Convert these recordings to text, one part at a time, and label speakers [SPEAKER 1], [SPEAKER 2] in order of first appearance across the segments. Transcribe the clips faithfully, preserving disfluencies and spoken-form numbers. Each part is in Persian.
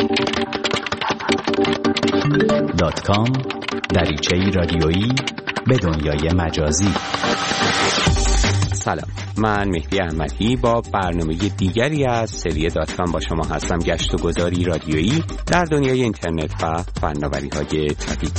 [SPEAKER 1] دات کام دریچه‌ای رادیویی به دنیای مجازی.
[SPEAKER 2] سلام، من مهدی احمدی با برنامه دیگری از سری دات کام با شما هستم. گشت و گذاری رادیویی در دنیای اینترنت و فناوری‌های جدید.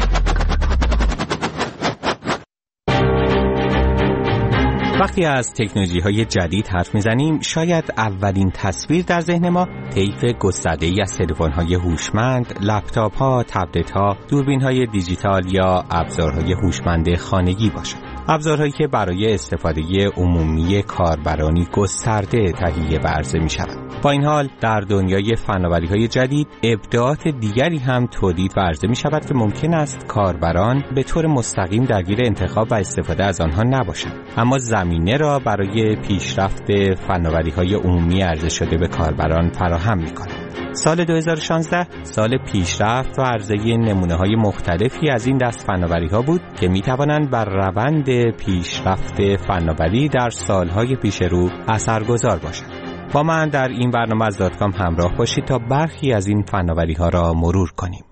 [SPEAKER 2] وقتی از تکنولوژی‌های جدید حرف می‌زنیم، شاید اولین تصویر در ذهن ما طیف گسترده‌ای از تلفن‌های هوشمند، لپتاپ‌ها، تبلت‌ها، دوربین‌های دیجیتال یا ابزارهای هوشمند خانگی باشد. ابزارهایی که برای استفاده عمومی کاربرانی گسترده تهیه و عرضه می‌شوند. با این حال در دنیای فناوری‌های جدید ابداعات دیگری هم تولید و عرضه می‌شود که ممکن است کاربران به طور مستقیم درگیر انتخاب و استفاده از آنها نباشند، اما زمینه را برای پیشرفت فناوری‌های عمومی عرضه شده به کاربران فراهم می‌کند. سال دو هزار و شانزده سال پیشرفت و عرضه نمونه‌های مختلفی از این دست فناوری‌ها بود که می‌توانند بر روند پیشرفت فناوری در سال‌های پیش رو اثرگذار باشند. با من در این برنامه از دات کام همراه باشید تا برخی از این فناوری‌ها را مرور کنیم.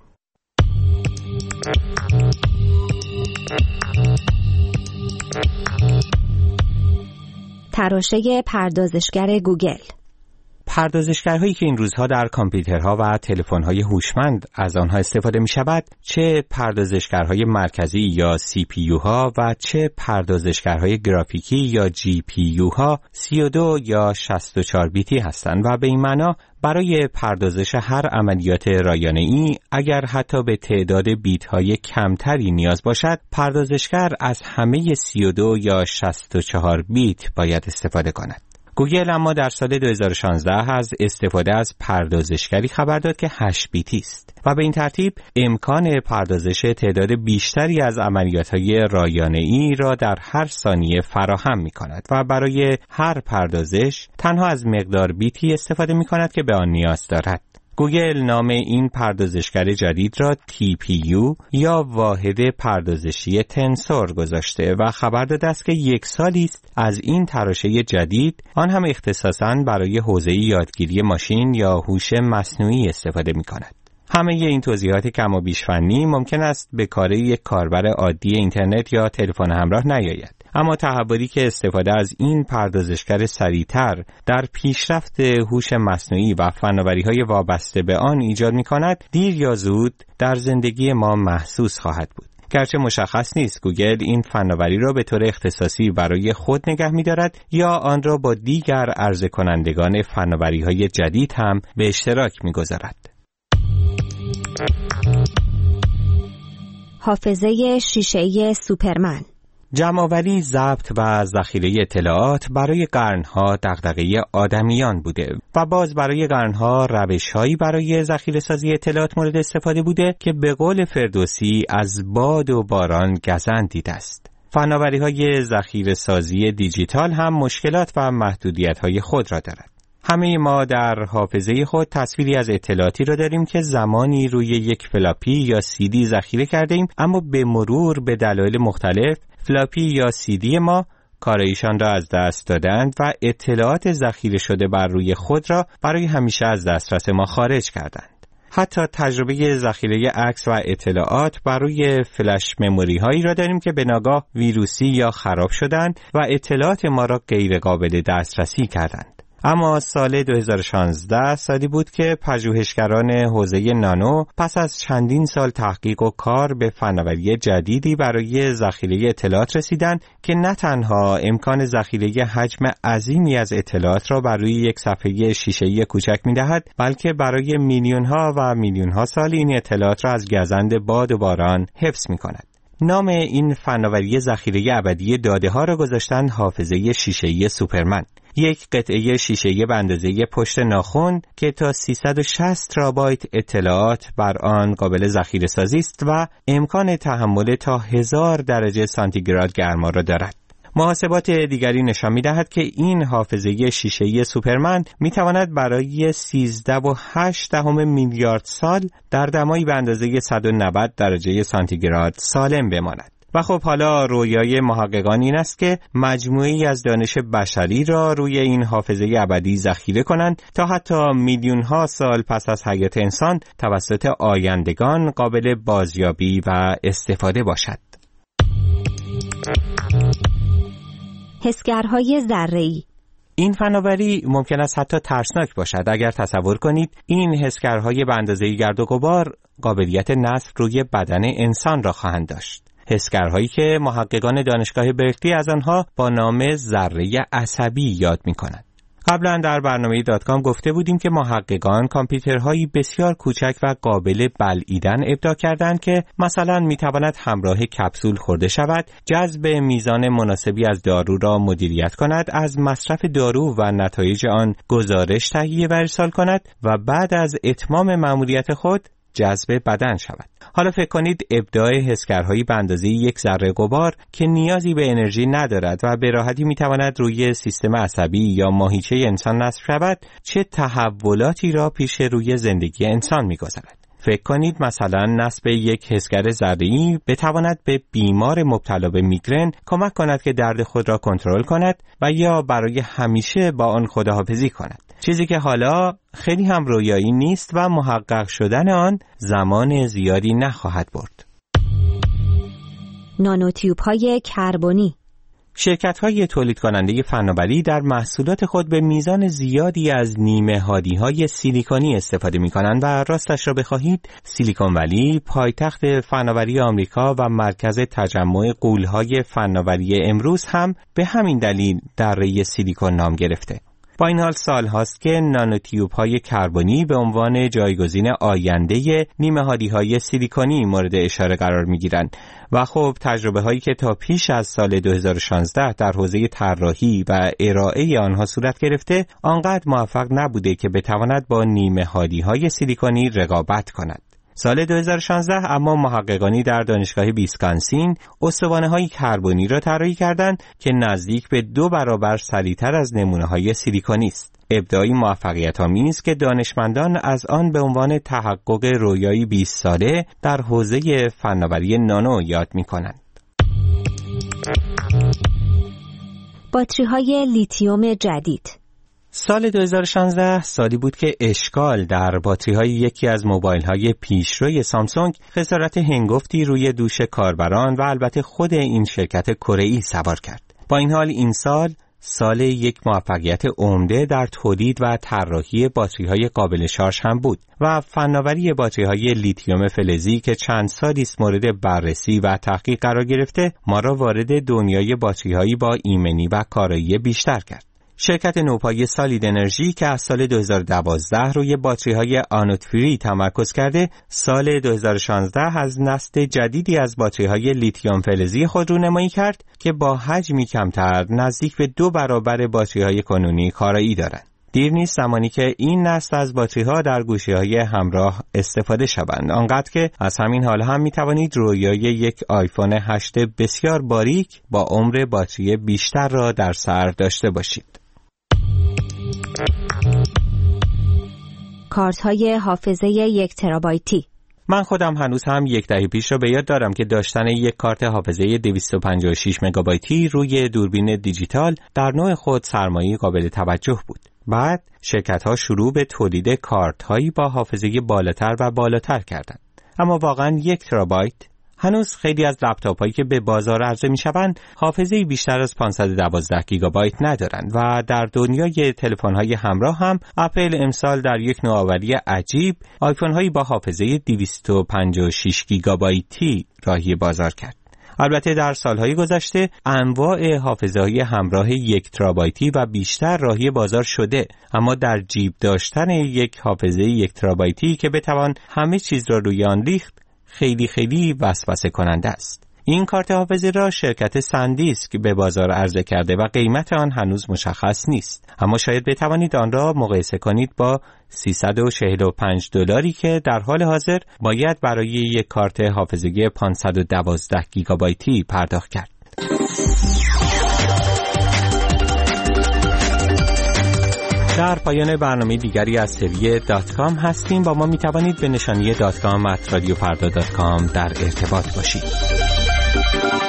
[SPEAKER 3] تراشه پردازشگر گوگل.
[SPEAKER 2] پردازشگرهایی که این روزها در کامپیوترها و تلفن‌های هوشمند از آنها استفاده می‌شود، چه پردازشگرهای مرکزی یا سی پی یو ها و چه پردازشگرهای گرافیکی یا جی پی یو ها سی و دو یا شصت و چهار بیتی هستند و به این معنا برای پردازش هر عملیات رایانه‌ای اگر حتی به تعداد بیت‌های کمتری نیاز باشد، پردازشگر از همه سی و دو یا شصت و چهار بیت باید استفاده کند. گوگل اما در سال دو هزار و شانزده از استفاده از پردازشگری خبر داد که هشت بیتی است و به این ترتیب امکان پردازش تعداد بیشتری از عملیات‌های رایانه‌ای را در هر ثانیه فراهم می‌کند و برای هر پردازش تنها از مقدار بیتی استفاده می‌کند که به آن نیاز دارد. گوگل نام این پردازشگر جدید را تی پی یو یا واحد پردازشی تنسور گذاشته و خبر داده است که یک سالی است از این تراشه جدید، آن هم اختصاصاً برای حوزه یادگیری ماشین یا هوش مصنوعی استفاده می‌کند. همه این توضیحات کم و بیش فنی ممکن است به کار یک کاربر عادی اینترنت یا تلفن همراه نیاید، اما تحولی که استفاده از این پردازشگر سریعتر در پیشرفت هوش مصنوعی و فناوری‌های وابسته به آن ایجاد می‌کند، دیر یا زود در زندگی ما محسوس خواهد بود. گرچه مشخص نیست گوگل این فناوری را به طور اختصاصی برای خود نگه می‌دارد یا آن را با دیگر عرضه کنندگان فناوری‌های جدید هم به اشتراک می‌گذارد.
[SPEAKER 3] حافظه شیشه‌ای سوپرمن.
[SPEAKER 2] جمع‌آوری، ضبط و ذخیره اطلاعات برای قرن‌ها دغدغه آدمیان بوده و باز برای قرن‌ها روش‌هایی برای ذخیره‌سازی اطلاعات مورد استفاده بوده که به قول فردوسی از باد و باران گزند دیده است. فناوری‌های ذخیره‌سازی دیجیتال هم مشکلات و محدودیت‌های خود را دارد. همه ما در حافظه خود تصویری از اطلاعاتی را داریم که زمانی روی یک فلاپی یا سی دی ذخیره کرده ایم، اما به مرور به دلایل مختلف فلاپی یا سی دی ما کارایشان را از دست دادند و اطلاعات ذخیره شده بر روی خود را برای همیشه از دسترس ما خارج کردند. حتی تجربه ذخیره عکس و اطلاعات بر روی فلش مموری هایی را داریم که به ناگاه ویروسی یا خراب شدند و اطلاعات ما را غیر قابل دسترسی کردند. اما سال دو هزار و شانزده سالی بود که پژوهشگران حوزه نانو پس از چندین سال تحقیق و کار به فناوری جدیدی برای ذخیره اطلاعات رسیدند که نه تنها امکان ذخیره حجم عظیمی از اطلاعات را بر روی یک صفحه شیشه‌ای کوچک می‌دهد، بلکه برای میلیون‌ها و میلیون‌ها سال این اطلاعات را از گزند باد و باران حفظ می‌کند. نام این فناوری ذخیره ابدی داده‌ها را گذاشتند حافظه شیشه‌ای سوپرمن. یک قطعه شیشه‌ای به اندازه پشت ناخن که تا سیصد و شصت ترابایت اطلاعات بر آن قابل ذخیره‌سازی است و امکان تحمل تا هزار درجه سانتیگراد گرما را دارد. محاسبات دیگری نشان می‌دهد که این حافظه شیشه‌ای سوپرمن می‌تواند برای سیزده و هشت دهم میلیارد سال در دمایی به اندازه صد و نود درجه سانتیگراد سالم بماند. و خب حالا رویای محققان این است که مجموعه‌ای از دانش بشری را روی این حافظه ابدی ذخیره کنند تا حتی میلیون ها سال پس از حیات انسان توسط آیندگان قابل بازیابی و استفاده باشد.
[SPEAKER 3] حسگرهای ذره‌ای.
[SPEAKER 2] این فناوری ممکن است حتی ترسناک باشد اگر تصور کنید این حسگرهای به اندازه گرد و غبار قابلیت نصب روی بدن انسان را خواهند داشت. حسگرهایی که محققان دانشگاه برکلی از آنها با نام ذره عصبی یاد می‌کنند. قبلا در برنامه دات کام گفته بودیم که محققان کامپیوترهایی بسیار کوچک و قابل بلعیدن ابداع کردند که مثلا میتواند همراه کپسول خورده شود، جذب میزان مناسبی از دارو را مدیریت کند، از مصرف دارو و نتایج آن گزارش تهیه و ارسال کند و بعد از اتمام مأموریت خود جذب بدن شود. حالا فکر کنید ابداع حسگرهایی به اندازه یک ذره غبار که نیازی به انرژی ندارد و به راحتی میتواند روی سیستم عصبی یا ماهیچه انسان نصب شود چه تحولاتی را پیش روی زندگی انسان میگذارد. فکر کنید مثلا نصب یک حسگر ذره‌ای بتواند به بیمار مبتلا به میگرن کمک کند که درد خود را کنترل کند و یا برای همیشه با آن خداحافظی کند. چیزی که حالا خیلی هم رویایی نیست و محقق شدن آن زمان زیادی نخواهد برد.
[SPEAKER 3] نانوتیوب‌های کربنی.
[SPEAKER 2] شرکت‌های تولید کننده فناوری در محصولات خود به میزان زیادی از نیمه هادی‌های سیلیکونی استفاده می‌کنند و راستش را بخواهید سیلیکون ولی پایتخت فناوری آمریکا و مرکز تجمع غول‌های فناوری امروز هم به همین دلیل دره سیلیکون نام گرفته. با این حال سال هاست که نانوتیوب‌های کربنی به عنوان جایگزین آینده نیمه هادی‌های سیلیکونی مورد اشاره قرار می‌گیرند و خب تجربه هایی که تا پیش از سال دو هزار و شانزده در حوزه طراحی و ارائه آنها صورت گرفته آنقدر موفق نبوده که بتواند با نیمه هادی‌های سیلیکونی رقابت کند. سال دو هزار و شانزده اما محققانی در دانشگاه ویسکانسین استوانه‌های کربنی را طراحی کردند که نزدیک به دو برابر سریعتر از نمونه‌های سیلیکونی است. ابداعی موفقیت‌آمیز که دانشمندان از آن به عنوان تحقق رویایی بیست ساله در حوزه فناوری نانو یاد می‌کنند.
[SPEAKER 3] باتری‌های لیتیوم جدید.
[SPEAKER 2] سال دو هزار و شانزده سالی بود که اشکال در باتری‌های یکی از موبایل‌های پیشروی سامسونگ خسارت هنگفتی روی دوش کاربران و البته خود این شرکت کره‌ای سوار کرد. با این حال این سال سال یک موفقیت عمده در تولید و طراحی باتری‌های قابل شارژ هم بود و فناوری باتری‌های لیتیوم فلزی که چند سالی است مورد بررسی و تحقیق قرار گرفته ما را وارد دنیای باتری‌هایی با ایمنی و کارایی بیشتر کرد. شرکت نوپای سالید انرژی که از سال دو هزار و دوازده روی باتری‌های آنود فری تمرکز کرده، سال دو هزار و شانزده از نسل جدیدی از باتری‌های لیتیوم فلزی خود رونمایی کرد که با حجمی کمتر نزدیک به دو برابر باتری‌های کنونی کارایی دارند. دیر نیست زمانی که این نسل از باتری‌ها در گوشی‌های همراه استفاده شوند، آنقدر که از همین حال هم می‌توانید رویای یک آیفون هشت بسیار باریک با عمر باتری بیشتر را در سر داشته باشید.
[SPEAKER 3] کارت‌های حافظه یک ترابایتی.
[SPEAKER 2] من خودم هنوز هم یک دهه پیش را به یاد دارم که داشتن یک کارت حافظه دویست و پنجاه و شش مگابایتی روی دوربین دیجیتال در نوع خود سرمایه قابل توجه بود. بعد شرکت‌ها شروع به تولید کارت‌هایی با حافظه بالاتر و بالاتر کردند. اما واقعاً یک ترابایت هنوز خیلی از لپتاپ‌هایی که به بازار عرضه می‌شوند حافظه‌ای بیشتر از پانصد و دوازده گیگابایت ندارند و در دنیای تلفن‌های همراه هم اپل امسال در یک نوآوری عجیب آیفون‌هایی با حافظه دویست و پنجاه و شش گیگابایتی راهی بازار کرد. البته در سالهای گذشته انواع حافظه‌های همراه یک ترابایتی و بیشتر راهی بازار شده، اما در جیب داشتن یک حافظه یک ترابایتی که بتوان همه چیز را روی آن ریخت خیلی خیلی وسوسه کننده است. این کارت حافظه را شرکت سندیسک به بازار عرضه کرده و قیمت آن هنوز مشخص نیست، اما شاید بتوانید آن را مقایسه کنید با سیصد و چهل و پنج دلاری که در حال حاضر باید برای یک کارت حافظه پانصد و دوازده گیگابایتی پرداخت کرد. در پایان برنامه دیگری از سری دات کام هستیم. با ما می توانید به نشانی دات کام ات رادیو فردا دات کام در ارتباط باشید.